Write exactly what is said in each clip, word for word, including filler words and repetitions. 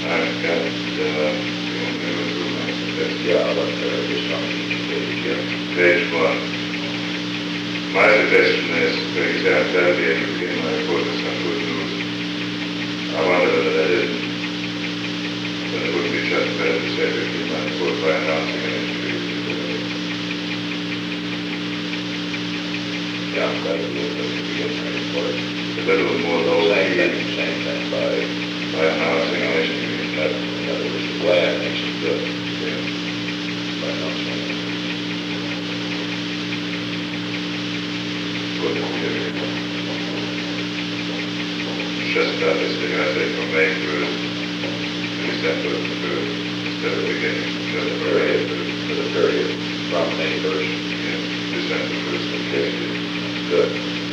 I've got, uh, you want me to go through my suggestions? Yeah, I'll look at it, just on each page, yeah. Page one. My suggestion is, for example, that the educating my report with some good news. I wonder whether that isn't, but it wouldn't be just better to say educating my report by announcing an interview. Yeah, I'm glad to be able to begin my report. A little more low Same key thing, same thing by, by announcing an interview. in other words, glad makes it good. Yeah. By announcing it. Good interview. Just that is the I say from May first to December first, instead of beginning just The for May period, first. for the period from May first. Yeah, December first to Okay, fifty. good.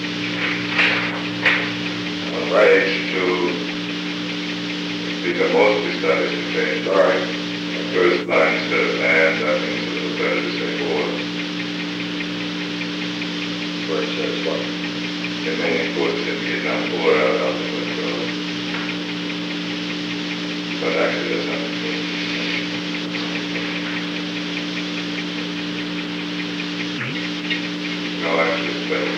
On page two, these are mostly studies to change. All right. The first line says and, I think it's a little better to say or. Where it says what? Remaining forces in Vietnam or out of the withdrawal. But actually that's not the case. No, actually it's better.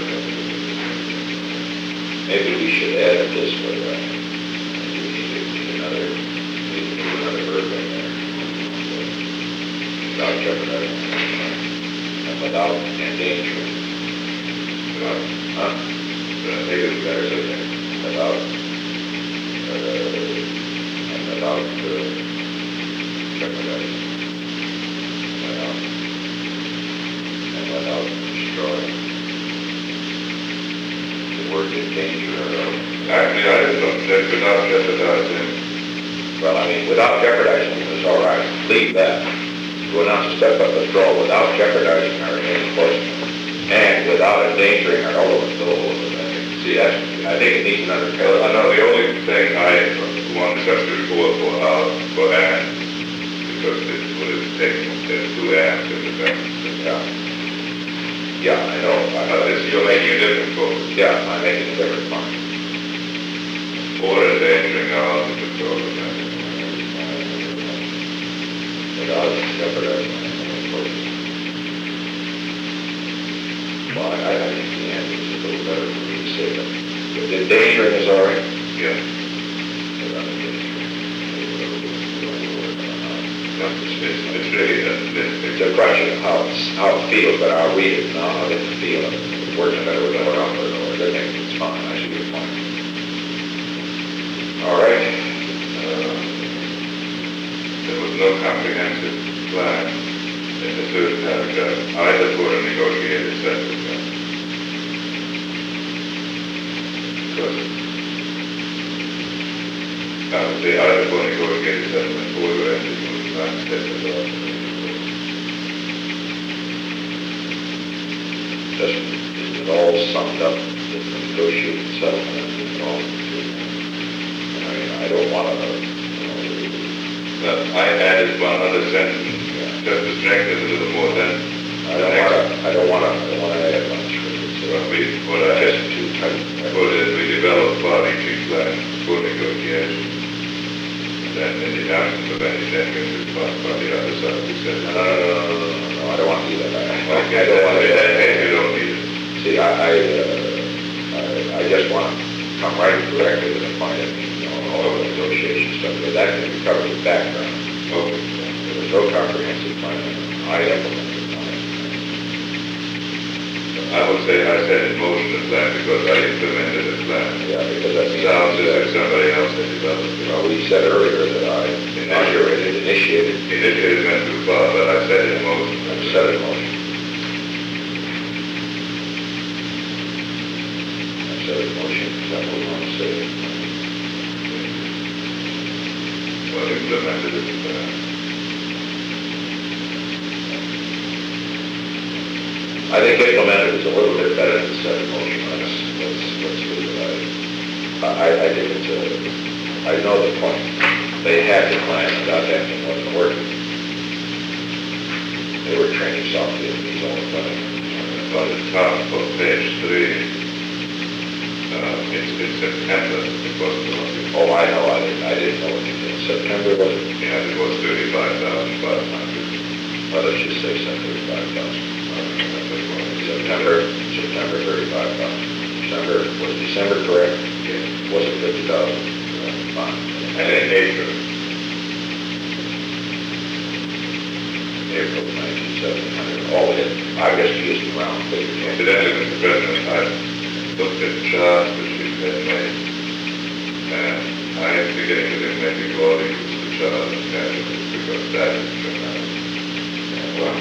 Maybe we should add this way, uh, we need to need another, need to put another verb in there. Without jeopardizing, and without endangering. Without, Huh? uh, Maybe we better say that, without, uh, and without, uh, jeopardizing. Without, and without destroying. The word in danger, or, actually, I didn't know that without jeopardizing. well, I mean, without jeopardizing is all right, leave that. To announce a step-up withdrawal without jeopardizing our remaining forces and without endangering our ultimate goal. See, that's, I think it needs another Well, I paragraph. know the only thing I want is just to report for out, for and, because it would have taken, there's two ands in the sentence. Yeah. Yeah, I know. I But know. this, you're making a different focus. Yeah, I'm making a different point. Or endangering our ultimate goal. Without jeopardizing our remaining forces. Well, I, I think the end is a little better for me to say that. But endangering is all right. Yeah. Without endangering. No, it's, it's, it's really, uh, it's, It's a question of how it's, how it feels, but I'll read it now, how it feel. It works better with more on it, or I think it's fine, I should be fine. All right. uh, there was no comprehensive plan in the third paragraph, either for a negotiated settlement. Because, I would say either for negotiated settlement or you have to use plan settlement. Just, is it all summed up in the negotiated settlement and all? I mean, I don't want to, you know, But I added one other sentence, just to strengthen it a little more than I don't want to, I don't want to, I don't want to add much. what we, what I Just had too tight. put in, we developed party plan for negotiation. And then in the absence of any changes, by the other side, we said, No, no, no, no, no, no, no, I don't want to do that. I- I okay, don't want then, then maybe you to. don't need it. See, I, I, uh, I, I just want to come right directly to the point of, you know, all the negotiation stuff, but that can be covered with background. Okay. There was no comprehensive plan. I implemented the plan. I would say I set in motion the plan because I implemented the plan. Yeah, because that It means. sounds as if somebody else had developed it. Well, we said earlier that I inaugurated, initiated, Initiated went too far, but I set it in motion. and set in motion. I set in motion, is that what we want to say? Well, implemented it. uh, I think implemented is a little bit better than set in motion. Let's, let's, let's leave it. I, I, I think it's a, I know the point. They had the plan without having it wasn't working. They were training South Vietnamese all the time. On the top of page three, uh, it's, it's September, it was, Oh, I know, I didn't, I didn't know what you did. September Well, let's just say some thirty-five thousand. September, September thirty-five thousand. December, was December correct? Yes. Was it fifty thousand? Fine. And in April, April nineteen seventy, all in. I just used the round figure. incidentally, Mister President, I looked at the chart which we had made, and I am beginning to think maybe you ought to use the chart as casualties, because that is dramatic. Well,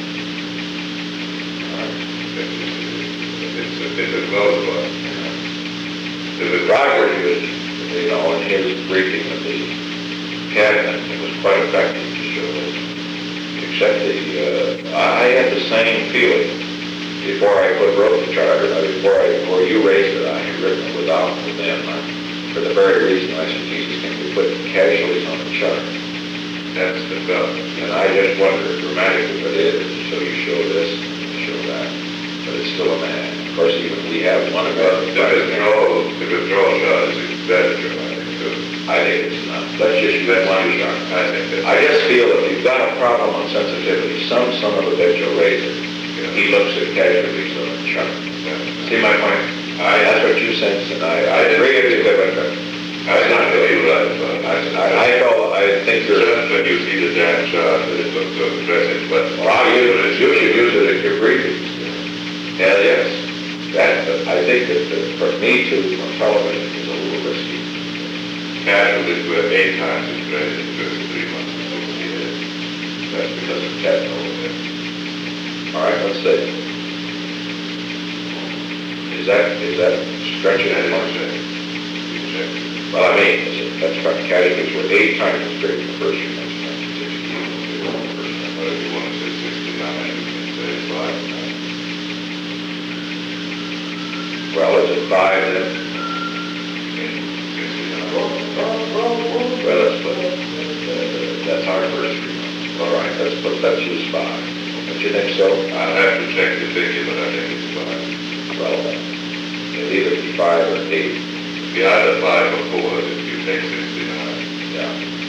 It's a, it's a close one. It was Roger used, you know, in his briefing of the cabinet, it was quite effective to show this. Except the, uh, I had the same feeling before I put wrote the charter, uh, before I, before you raised it, I had written it without the then, uh, for the very reason I said, Jesus, can we put casualties on the chart? That's the belt. And I just wonder dramatically what it is, so you show this, you show that, but it's still a man. Of course, even we have one of Well, our, the withdrawal, the withdrawal chart is very dramatic, too. I think it's not. Let's just use one chart. I think that. I just feel if you've got a problem on sensitivity, some son of a bitch will raise it. He looks at casualties on the chart. See my point? I, that's what you sense, and I, I agree with you, but I not really right, but I, I, I felt, I think you're, just when you see the damn chart, it looks so impressive, but. well, you, you should use it in your briefings. Yeah, yes. That, I think that uh, for me to, on television, is a little risky. Casualties were eight times as great in the first three months of sixty years. That's because of capital. All right, let's see. Is that, is that stretching That it is much? check. You check. Well, I mean, is it- that's right, casualties were eight times as great in the first few months of nineteen sixty. Well, if you want to say sixty-nine, you can say five times. Well, is it five then? In sixty-nine. Well, let's put, uh, that's our first three months. All right, let's put, let's use five. Don't you think so? I'll have to check the figure, but I think it's five. Well, it'll either be five or eight. It'd be either five or four if you take sixty-nine. Yeah.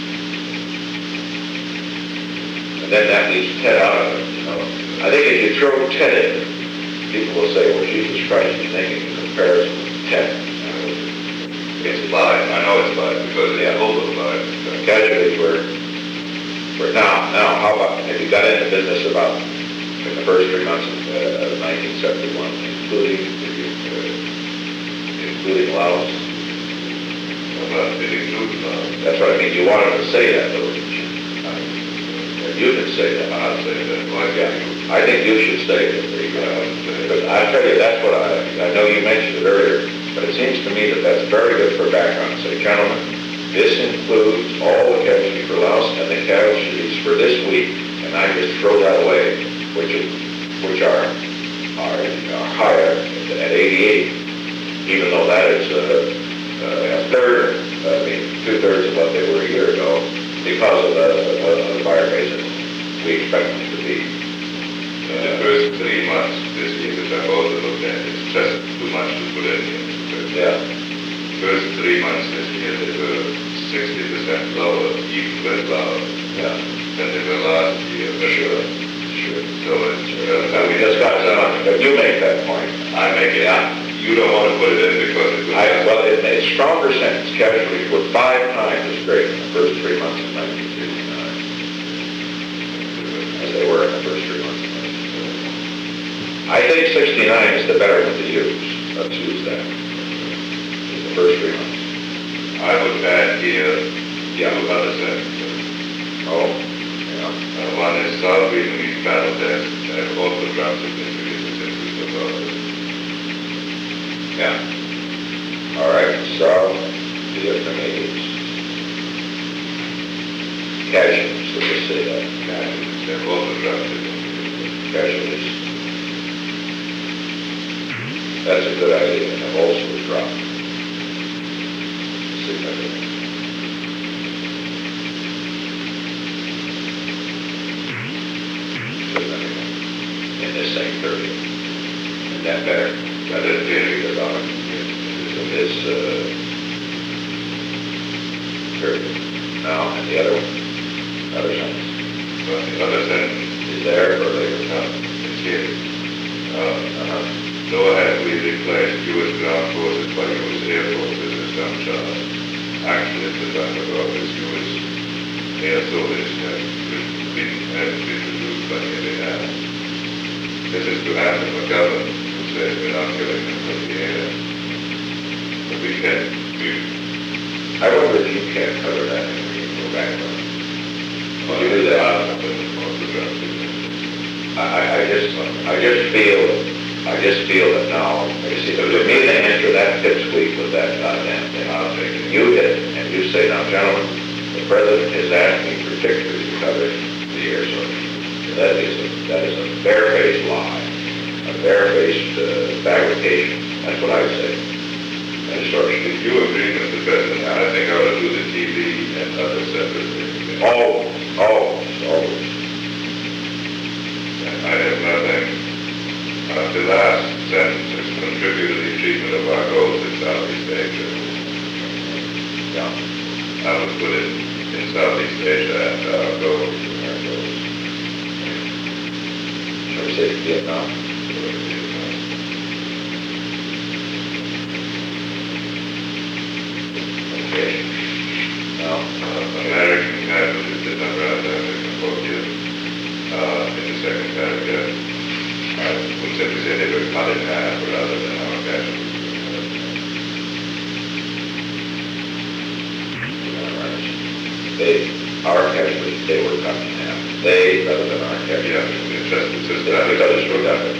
And then that leaves ten out of it, you know. I think if you throw ten in, people will say, well, Jesus Christ, you're thinking in comparison with ten. It's five, I know it's five, because it's Yeah. over five. Casualties were, were, now, now, how about, have you got into business about, in the first three months of uh, nineteen seventy-one, including, uh, including Laos? Well, it includes five. That's what I mean, you wanted to say that, though, didn't you? You can say that. I'll say that, why Yeah, can't you? I think you should say that. Because I tell you, that's what I, I know you mentioned it earlier, but it seems to me that that's very good for background. Say, gentlemen, this includes all the casualties for Laos and the casualties for this week, and I just throw that away, which is, which are, are, are higher at eighty-eight, even though that is a, a third, I mean, two-thirds of what they were a year ago, because of the, of the fire basin. We expect them to be. In the first three months this year, which I've also looked at, it's just too much to put in here. Yeah. First three months this year, they were sixty percent lower, even with Laos, Yeah. than they were last year. Sure. Sure. So it's, uh, And we just got some, but you make that point. I make it, you don't want to put it in because it was. I, well, it made stronger sentence. Casualties were five times as great in the first three months of nineteen sixty-nine as they were in the first three months of nineteen seventy. I think sixty-nine is the better one to use. Let's use that. In the first three months. I would add here, Yeah. two other sentences. Oh, yeah. Uh, one is South Vietnamese battle deaths have also dropped significantly since we took over. Yeah. All right, so Vietnamese casualties, let's just say that. Casualties have also dropped significantly. Casualties. That's a good idea, and have also dropped significantly. Significantly. In this same period. Is that better? That is very good. In this, uh, period. Now, and the other one, other sentence. But the other sentence Is there or later? No, it's here. Uh, Uh-huh. nor have we replaced U S ground forces by U S Air Forces as some charge. Actually, the backup of this U S air soldiers have been, have been reduced by nearly half. This is to answer McGovern, who says we're not killing them from the air. But we can, we, I wonder if you can cover that in your your background. Would you do that? I, I I just, I just feel, I just feel that now, you see, to me, the answer that pipsqueak with that goddamn thing, I'll take it. You hit it, and you say, now, gentlemen, the president is asking particularly to cover the air source. That is a, that is a barefaced lie, a barefaced uh, fabrication. That's what I would say. And so, if you agree with the president, I think I ought to do the T V and other separate things. oh, oh, oh. I have nothing. Uh, the last sentence is contribute to the achievement of our goals in Southeast Asia. Yeah. I would put it in Southeast Asia and our goals. Our goals. Shall we say Vietnam? Okay. Now, Uh, American casualties did not rise American forces. Uh, in the second paragraph, I would simply say they were cut in half rather than our casualties. they, our casualties, they were cut in half. They, rather than our Yeah, casualties. it's just, it's just Yeah, that. because it's redundant.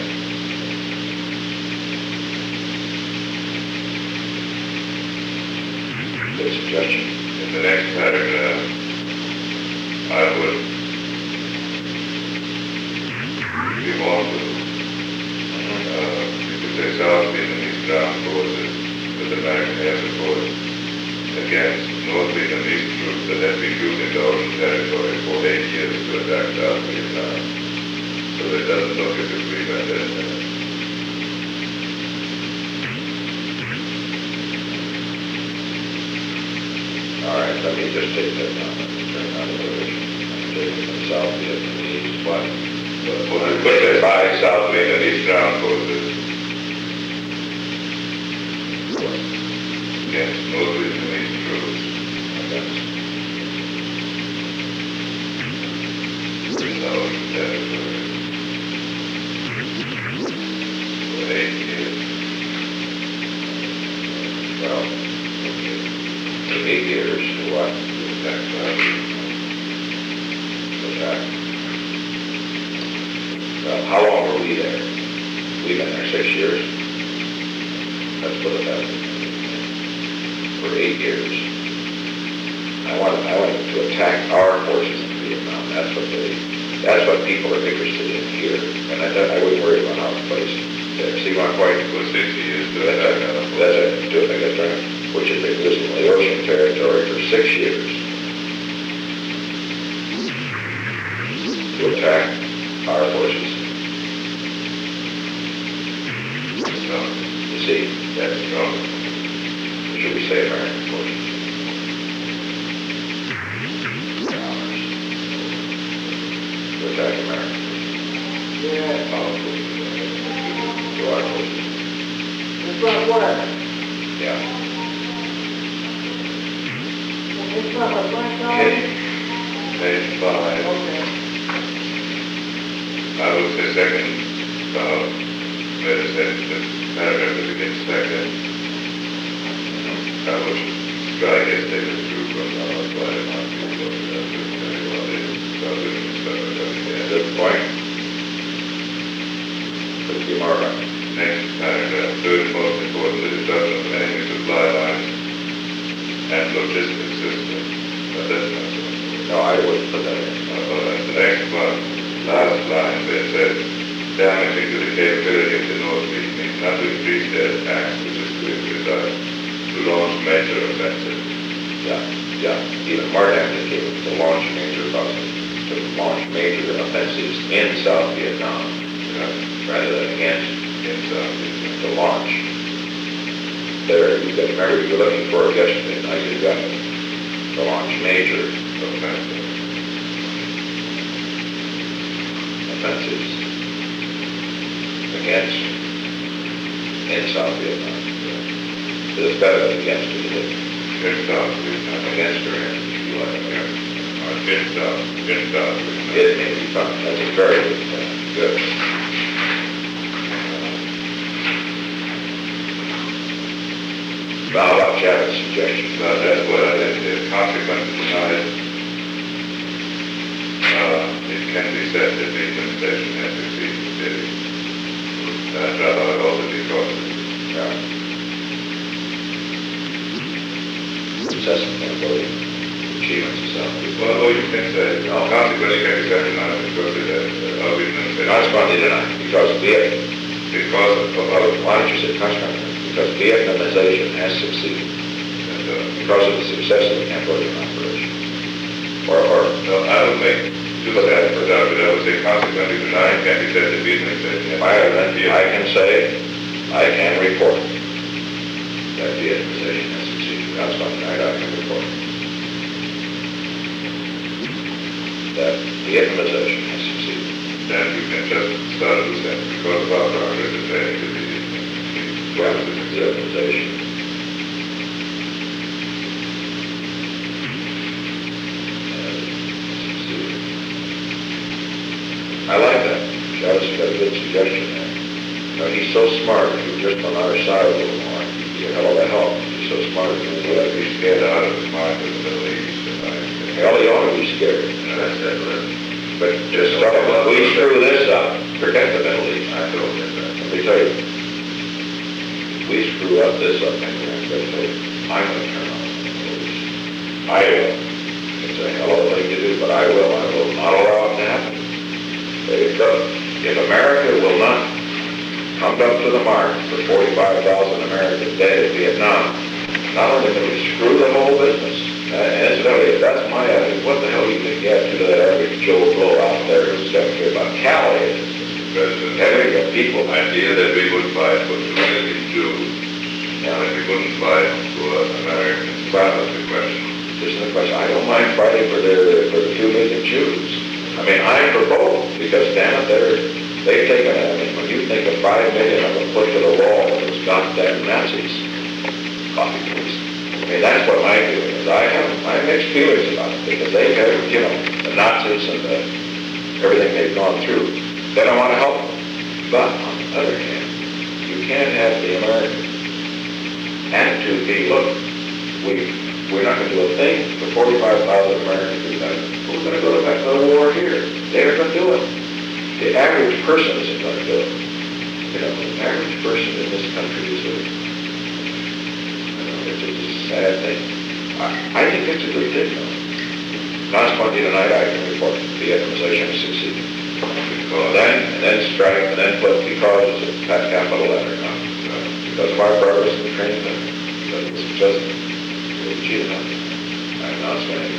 Good suggestion. In the next paragraph, I would be more to, uh, you could say South Vietnamese ground forces with American air support against North Vietnamese troops that had been moved into ocean territory for eight years to attack South Vietnam. So it doesn't look as if we've ended it. All right, let me just take that down. Let me turn on the television. I'm taking the South Vietnamese, what? Well, I put it by South Vietnamese ground forces against North Vietnamese troops. Against. In ocean territory for eight years. Well, okay. Eight years to what? To attack South Vietnam. Attack. Well, how long were we there? We've been there six years. Let's put it that way. For eight years. I wanted, I wanted to attack our forces in Vietnam. That's what they, that's what people are interested in here. And I, I wouldn't worry about our place there. See my point? For six years to That's attack it. our That's it. Do it, I guess, right? Which has been using the ocean territory for six years. To attack our forces. strong. You see, that's strong. Should we say American forces? Ours. To attack American forces. Yeah, Our forces. To our forces. it's not what? Yeah. It's not a blank Okay. line? Page five. Okay. I would say second, uh, where it says the paragraph that begins second. I would try to get David through from our slide and not be able to do everybody. So I wouldn't start with that. Good point. Could be more right. Next paragraph, third most important, the destruction of enemy supply lines and logistics systems. But that's not so important. No, I wouldn't put that in. Uh, the next one, last line, where it says, damaging to the capability of the North Vietnamese not to increase their attacks, which is to result, to launch major offensives. Yeah, yeah. Even more damaging to launch major offensives, to launch major offensives in South Vietnam, Yeah, rather than against, in South Vietnam. to launch. There, you got, remember, you were looking for it yesterday, now you got it. To launch major. Offensive. offensives against in South Vietnam. It's better than against it. Against South Vietnam. Against or in, if you like. Yeah. Or against South, against South Vietnam. It may be fun. That's a very good thing. Good. Now, how about Chavin's suggestion? Well, that's what I did, the consequences denied. Uh, it can be said that the implementation has succeeded. That's how I also because Yeah. Assessment of the achievements of South Vietnam. well, or you can say, consequently can be said denied because it has, uh, of implementation. Consequently denied, because Viet, Because of, of, well, why don't you say consequently? Because Vietnamization has succeeded and, uh, because of the success of the Cambodian operation. Or, or, no, I would make two steps for that, but I would say consequently denied can be said to be implementation. I, I can say, I can report that Vietnamization has succeeded. Consequently denied, I can report that Vietnamization has succeeded. Then you can just start a new sentence because of our progress in training to be Well, Vietnamization. I like that. Travis, you got a good suggestion there. You know, he's so smart. If he was just on our side a little more, he'd be a hell of a help. He's so smart. He's Well, if he's scared out of his mind with the Middle East, and I, Hell, he ought to be scared. and I said, well, But just start, if we screw this up, forget the Middle East. I told him that. Let me tell you, if we screw up this up, I'm going to tell you, I'm going to turn on the Middle East. I will. It's a hell of a thing to do, but I will. I will not allow it to happen. If, if America will not come up to the mark for forty-five thousand Americans dead in Vietnam, not only can we screw the whole business, uh, and incidentally, if that's my attitude, what the hell do you think you have to do to that average Joe Blow out there who's got to care about Cali? President, Every people, idea that we would fight for two million Jews, you know, and we wouldn't fight for Americans, that was the question. isn't the question. I don't mind fighting for the for the two million Jews. I mean, I'm for both because damn it, they're they've taken it. I mean, when you think of five million of them put to the wall, those goddamn Nazis, coffee please. I mean, that's what my feeling is. I have I have mixed feelings about it because they have, you know, the Nazis and the, everything they've gone through. They don't want to help them. But on the other hand, you can't have the American attitude be, look, we we're not going to do a thing for forty-five thousand Americans. We're going to go back to the war here. They're going to do it. The average person isn't going to do it. You know, the average person in this country is a, you know, it's a sad thing. I, I think it's a good thing, though. Consequently, tonight I can report Vietnamization has succeeded. Because then, and then strike, and then put because it's a capital letter now. Because of our progress in the training, because of the success, we'll achieve that. I'm not saying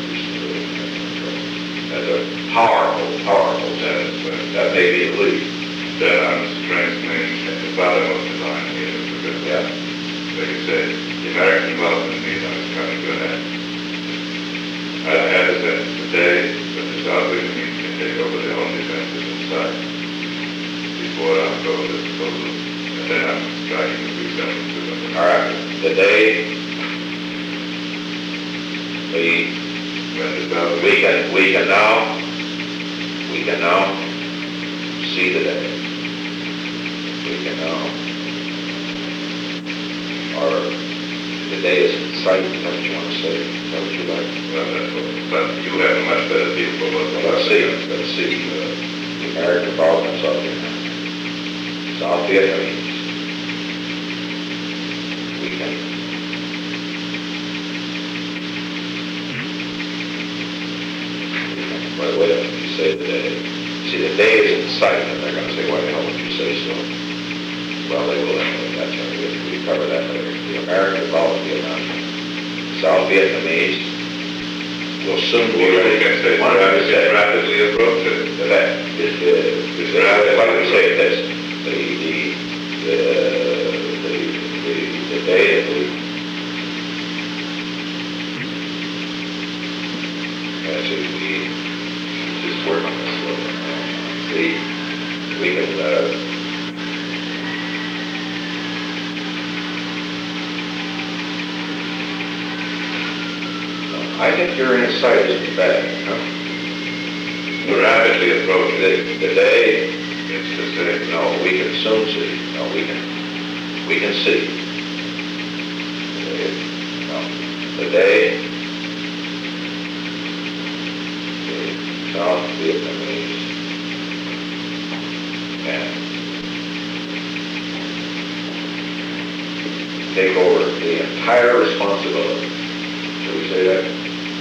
that's a powerful, powerful sentence, but that may be a leap. That I'm strengthening at the bottom of the line here, because, Yeah. like you said, the American involvement in Vietnam is coming to an end. I had a sense today that the South Vietnamese can take over their own defenses inside before I'm told this proposal, and then I'm striking the resettle to them. All right. Today, we When the South we can we can now we can now see the day. We can now, or the day is in sight. Is that what you want to say? Is that what you like? Well, that's what, but you have a much better feel for what Well, let's see. Let's see. Uh, the American involvement in South Vietnam. South Vietnamese. We can. By the way, you say the day. See, the day is in sight, and they're going to say, why the hell would you say so? Well, they will anyway. That's all right. We cover that later. The American involvement in Vietnam. South Vietnamese will soon be Or ready. you can say, Why don't you say rapidly approaching. that is, uh, is that, why don't we say this? The, the, the, the, the, the day that we, yeah, so we just work on this a little bit. The we can, uh, I think your insight isn't bad, you know? We're rapidly approaching The, the day, it's the same. no, we can soon see, no, we can, we can see. It- no, The day, the South Vietnamese can take over the entire responsibility. Should we say that?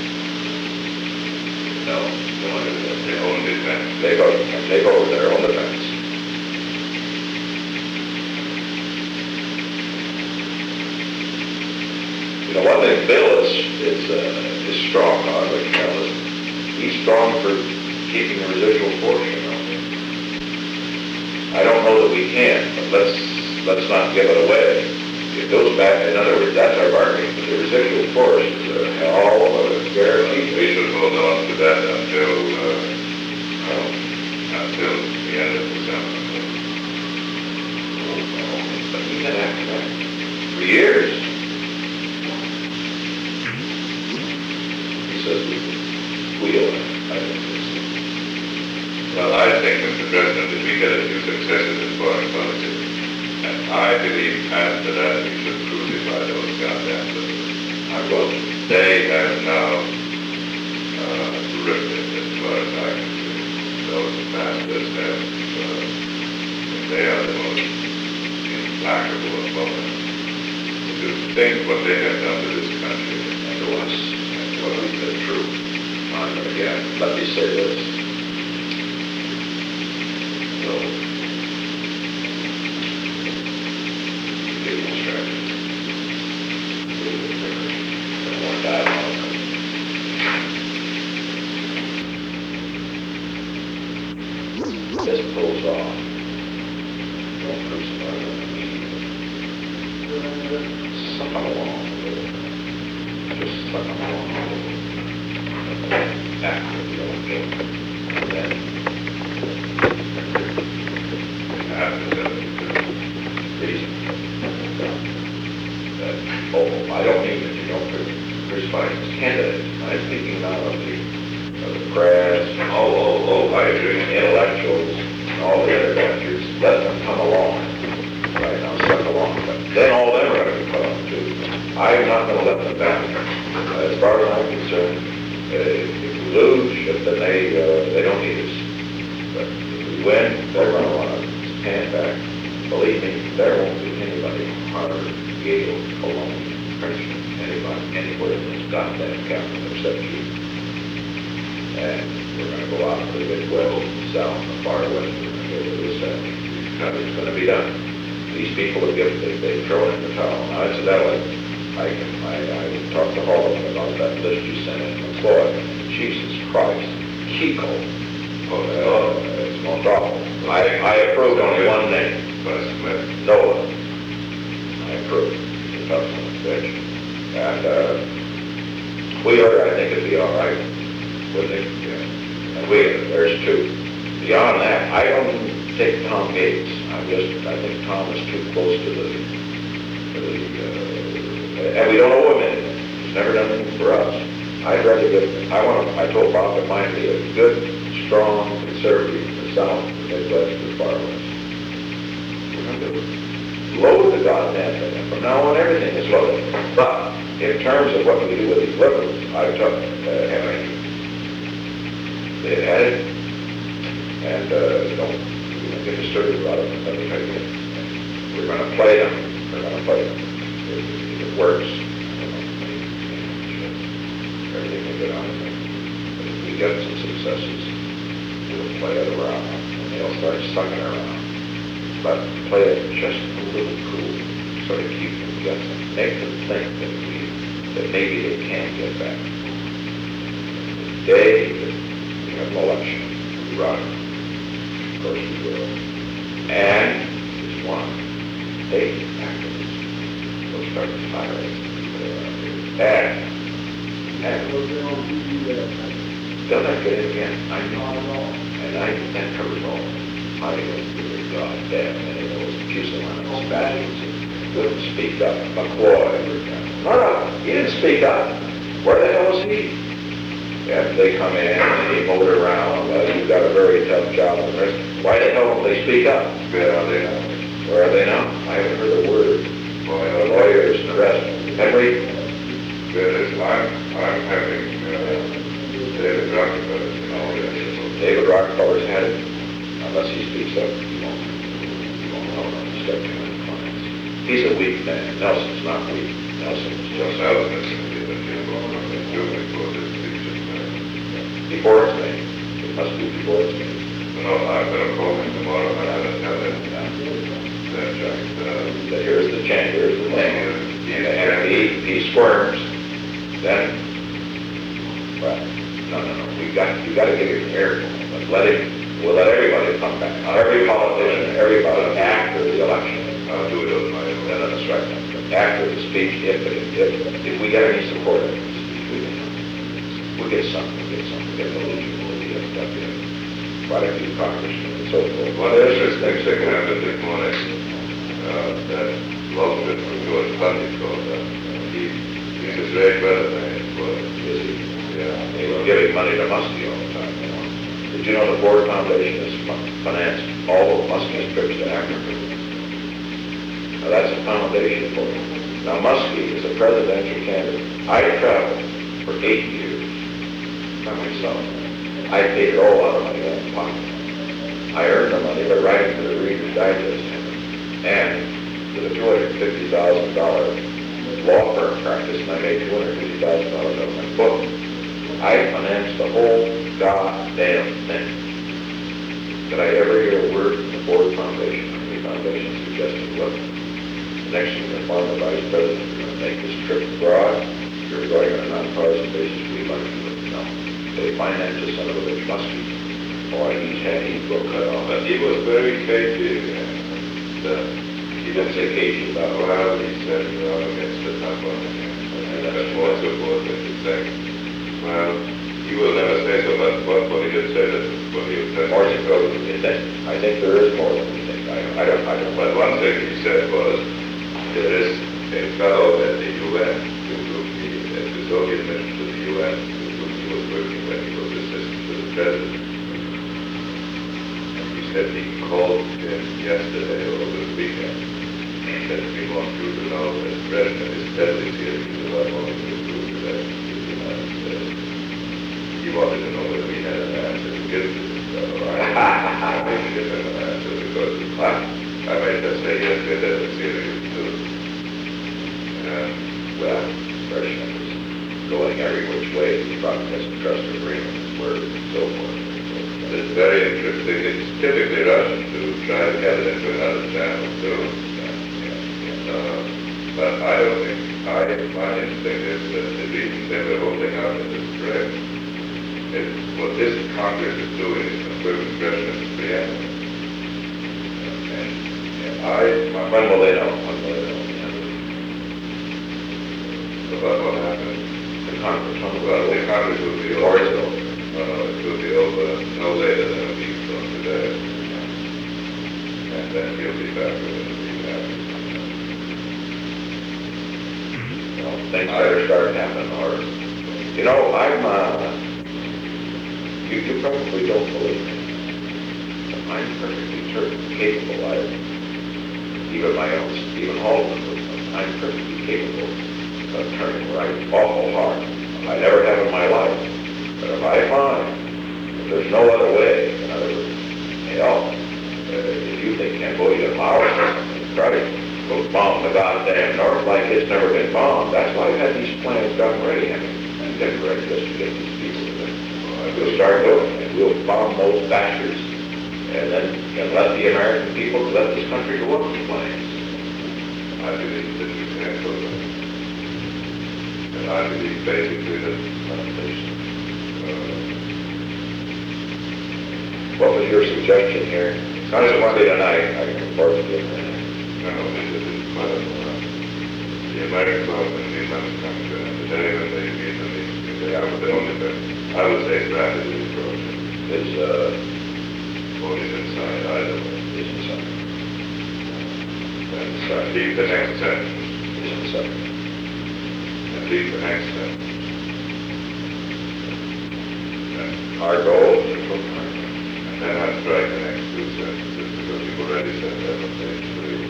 No, don't want to do that. Their own defense. Take over, can take over their own defense. You know, one thing Bill is, is, uh, is strong on, which, you know, is, he's strong for keeping the residual force, you know. I don't know that we can, but let's, let's not give it away. It goes back, in other words, that's our bargaining, but the residual force is a hell of a guarantee. We should hold on to that until, uh, um, until the end of December. But we can act that for years. He says we can wheel it. I think it's, Well, I think, Mister President, that we get a few successes in foreign policy. And I believe after that we should crucify those goddamn liberals. I will. They have now, uh, drifted as far as I can see. Those masters have, uh, they are the most implacable opponents to think what they have done to this country. And to us, and to us, the truth. Time and again, let me say this. So, give instructions. And more dialogue. Just pulls off. Don't crucify them immediately. Suck them along a little. Just suck them along a little. After the old game. And then, After seventy-two. reason. That, oh, I don't mean that you don't crucify as candidates. I'm speaking not of the, of the press, and Oh, oh, oh, I agree. intellectuals, and all the other bastards. Let them come along. Right now, suck along. But then all them are going to come along too. I'm not going to let them down. As far as I'm concerned, uh, if we lose, then they, uh, they don't need us. But if we win, they're going to want to stand back. Believe me, there won't be anybody, Harvard, Yale, Cologne, Princeton, anybody, anywhere in this goddamn capital except you. And we're going to go out to the Midwest, south, the far west, we're going to go to the south. Nothing's going to be done. These people have given, they, they've thrown in the towel. Now, incidentally, I can, I, I talked to Holland about that list you sent in from Floyd. Jesus Christ, Kiko. Oh, uh, it's most awful. I, I approved only one name. Buzz Smith. Nolan. I approve. He's a tough son of a bitch. And, uh, Wheeler, I think it'd be all right, wouldn't he? Yeah. And Wheeler, there's two. Beyond that, I don't take Tom Gates. I just, I think Tom is too close to the, to the, uh, and we don't owe him anything. He's never done anything for us. I'd rather get, I want to, I told Bob it might be a good, strong conservative in the South, the Midwest, the Far West. We're going to load the goddamn thing. And from now on, everything is loaded. But in terms of what we do with these liberals, I took uh, Henry. They've had it. And uh, don't, don't get disturbed about it. Let me tell you. We're going to play them. We're going to play them. If, if it works, you know, everything will get on it. But if we get some successes, we'll play it around. And they'll start sucking around. But play it just a little cool, sort of keep them guessing. Make them think that we, that maybe they can get back. The day that we have an election, we run. Of course we will. And just one day activists will start firing people around here. And, and We're going to do that. they'll not get in again. I know. Not at all. And I think that covers all. I mean, really goddamn many of those pusillanimous bastards who wouldn't speak up. McCloy, for example. No, no, he didn't speak up. Where the hell was he? After they come in and they motor around, well, you've got a very tough job and the rest. Why the hell don't they speak up? Where are they now? Where are they now? I haven't heard a word. Boy, The lawyers and the rest. Henry? There is, I'm, I'm having, uh, David Rockefeller, you know, yes. David Rockefeller's had it. Unless he speaks up, he won't, he won't know how to step in the clients. He's a weak man. Nelson's not weak. Nelson's Just just Nelson is going to be the people who are going to do before this speech is made. before it's made. It must be before it's made. No, I'm going to call him tomorrow, and I'm going to tell him that, Jack, uh, That here's the change, here's the thing. He And is- if he, if he squirms, then, well, no, no, no, we got, you gotta give him air. But let him, we'll let everybody come back. Every politician, everybody after the election. I'll do it on my No, own. no, that's right. After the speech, if, if, if, if we get any support of the speech, we can, we'll get something, we'll get something, we'll get the Legion, we'll get stuff in. Quite a few congressmen and so forth. One interesting thing happened this morning, uh, that lawsuit from George Bundy called up. He, he's a great brother, man, but, Is he? yeah. They were giving money to Muskie all the time, you know. Did you know the Ford Foundation has fin- financed all of Muskie's trips to Africa? Now, that's a foundation for him. Now, Muskie is a presidential candidate. I traveled for eight years by myself. I paid it all out of my own pocket. I earned the money by writing for the Reader's Digest and with a two hundred fifty thousand dollars law firm practice, and I made two hundred fifty thousand dollars out of my book. I financed the whole goddamn thing. Did I ever hear a word from the Ford Foundation, or the foundation suggesting, look, the next year, the former vice president is going to make this trip abroad, you're going on a nonpartisan basis, we'd like to do it. No. They financed the son of a bitch Muskie. Boy, he's had, he broke cut off. But he was very cagey, and, uh, He didn't say cagey about it. well, he said, well, against the top on it. And that's more support than he said. Well, he will never say so much, but what he did say that, what he was saying. Or to go, I think there is more than we think. I, I don't, I don't. But one thing he said was, there is a fellow at the U N, who took the, at the Soviet mission to the U N, who he was working when he was assistant to the president. And he said he called him yesterday or over the weekend, and said, we want you to know that the president is deadly serious about wanting to prove that the United States. He wanted to know whether we had an answer to give to this fellow. I think we did have an answer because I, I might just say yes, we're deadly serious too. And, Well, Russian is going every which way. He probably doesn't trust agreements, words, and so forth. it's very interesting. It's typically Russian to try to get it into another channel too. Uh, but I don't think, I, my instinct is that the reason they were holding out in this threat is what this Congress is doing is confirming President preeminence. And, and I, my, When will they know? When will they know? about what happened. The Congress, when will Well, they the know? Congress will be Or over. is it over? No, no, it will be over no later than a week from today. And then he'll be back within a week after. You know, things better start happening, or, you know, I'm, uh, you, you probably don't believe me. I'm perfectly ter- capable, I, even my own, Stephen Haldeman would know, I'm perfectly capable of turning right awful hard. I never have in my life. But if I find that there's no other way, in other words, hell, uh, if you think Cambodia and Laos is try to go bomb the goddamn north like it's never been bombed, that's why I've had these plans done ready. I mean, I'm getting ready just to get these people to well, we'll start doing it. We'll bomb those bastards and then and let the American people let this country go up in flames. I believe that you can handle it. And I believe basically that, uh, What was your suggestion here? I just wanted to, and I, I can report to you. no, this is quite a lot. The American government, the American country, and the day when they meet and they, they have the only thing, I would say strategy approach. Is, uh, Or is inside, either way. is inside. And so leave the next sentence, Is inside. and leave the next sentence. And, Our goal is to improve our and then I strike the next two sentences, because you've already said that on page three.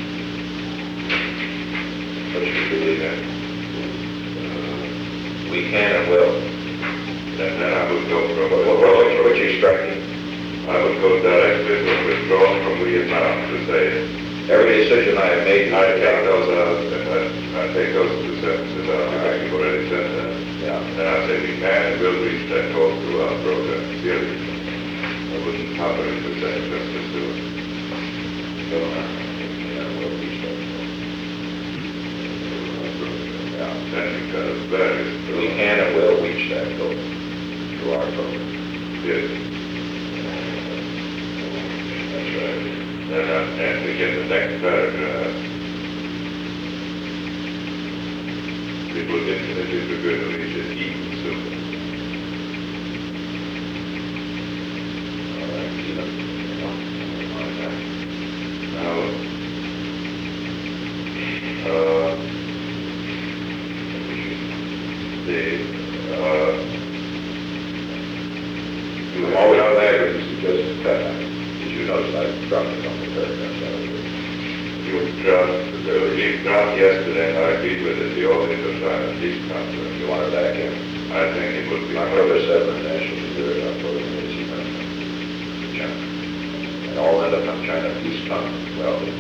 What you believe in. Uh, We can and will. And then I would go from, What, what, what, what you striking? I would go directly from withdraw from Vietnam to say, Every decision I have made. I take those out, and I, I take those two sentences out, because you've already said that. Yeah. And I say we can and will reach that goal through our program, series. I wouldn't cover it the same, just to do it. So, yeah, we'll reach that. Yeah, then you've got a various. We can and will reach that goal through our program. Yes. That's right. Then, uh, and begin the next paragraph. It will infinitely be going to reach it even sooner. All right, keep it. On that. Now, uh, the, uh, you I'm have always now glad there, that you suggested that. Did you notice I dropped it on the paragraph? you draft, the lead draft yesterday, and I agreed with it, the All Indo-China Peace Conference. You want it back in? I think it would be. October seventh, National Security, October twenty-sixth, China. And all end up on China Peace Conference, well, it's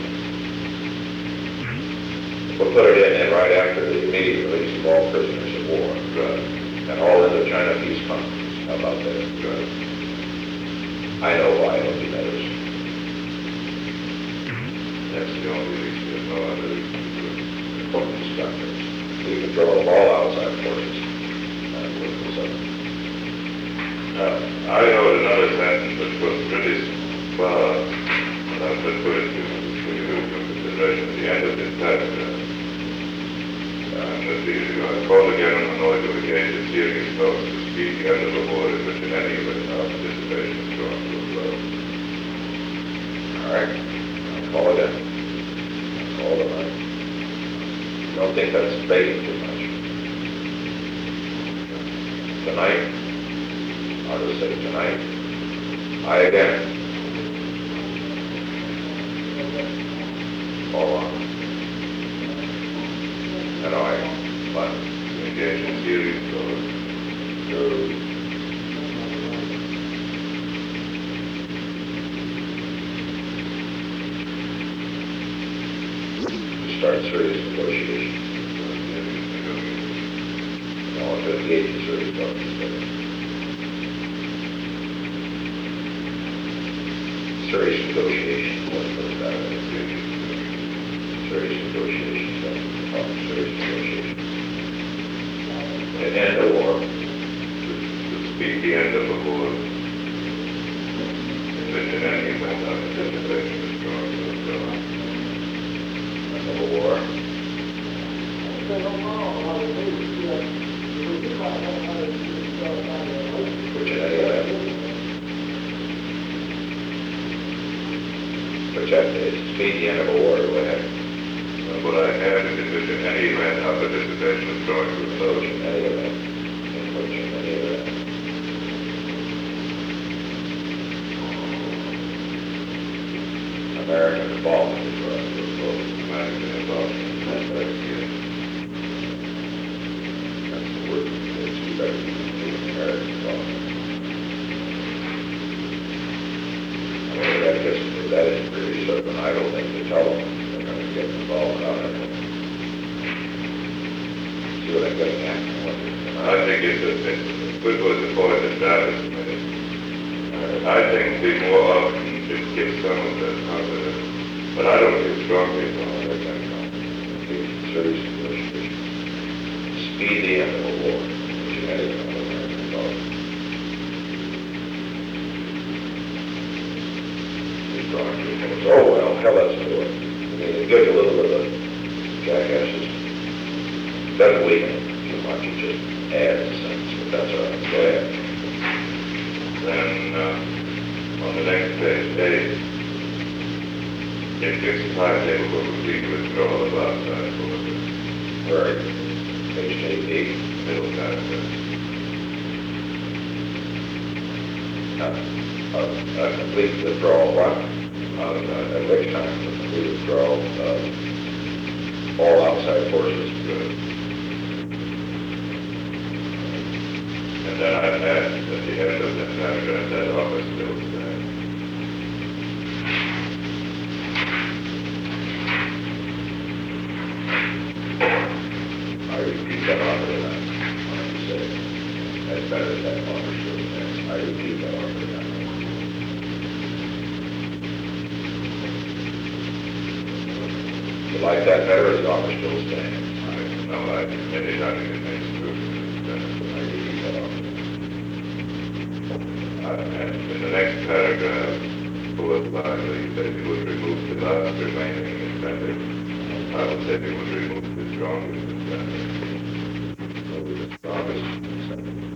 we'll put it in and right after the immediate release of all prisoners of war. Right. And all end up China Peace Conference, how about that? Right. I know why it'll be noticed. That's the only reason, there's no other reason to do it. Important discussions. We control of all outside forces. And we'll do something. Uh, I wrote another sentence which was pretty far, and I put it to, for you to consideration at the end of this paragraph. And that the, I call again on Hanoi to engage in serious talks to speed the end of the war, in which in any event our participation is drawn to a close. All right. I'll call it in. I'll call it in. Don't think that's debating too much. Tonight, I'll just say tonight, I again call on and I, but Engage in serious talks. to start serious negotiations. No, to engage in serious talks. Serious negotiations, what was that? Serious negotiations, that's what we're talking, serious negotiations. To end the war, To speed the end of the war, in which in any event our participation is drawn to a close. end of the war, which in any event, which at the speed the end of a war, go ahead. And what I have is in which in any event our participation is drawn to a Which close. in any event, in which in any event. American involvement is right. American involvement. That's right. That's the word. It's better to be American involvement. I mean, that gets, that isn't really sort of an idle thing to tell them. They're going to get involved on it. See what I'm getting at? I think it's a, it's a good was the point establishment. I think the more often it gives some of that confidence, but I don't feel strongly about it. Serious negotiation. Speed the end of the war, which in any event, American involvement. Oh, well, hell, that's a war. I mean, it gives you a little bit of jackasses. Doesn't weaken it too much, it just adds a sense, but that's all right. Go ahead. Then, uh, on the next page, A, it fixed the timetable for complete withdrawal of outside forces, Right. Page eight, middle paragraph. uh, uh, a complete withdrawal, what? Uh, at which time, a complete withdrawal of all outside forces. Good. And then I add at the end of that paragraph, that office still stands. I repeat that offer that I'm saying. That's better than that offer still stands. I repeat that offer that. You like that better, or the offer still stands? I know, I, anytime you can make it I repeat that offer. Uh, and in the next paragraph, followed by the, that he would remove the last remaining incentive. I would say he would remove the strongest incentive. So the strongest incentive.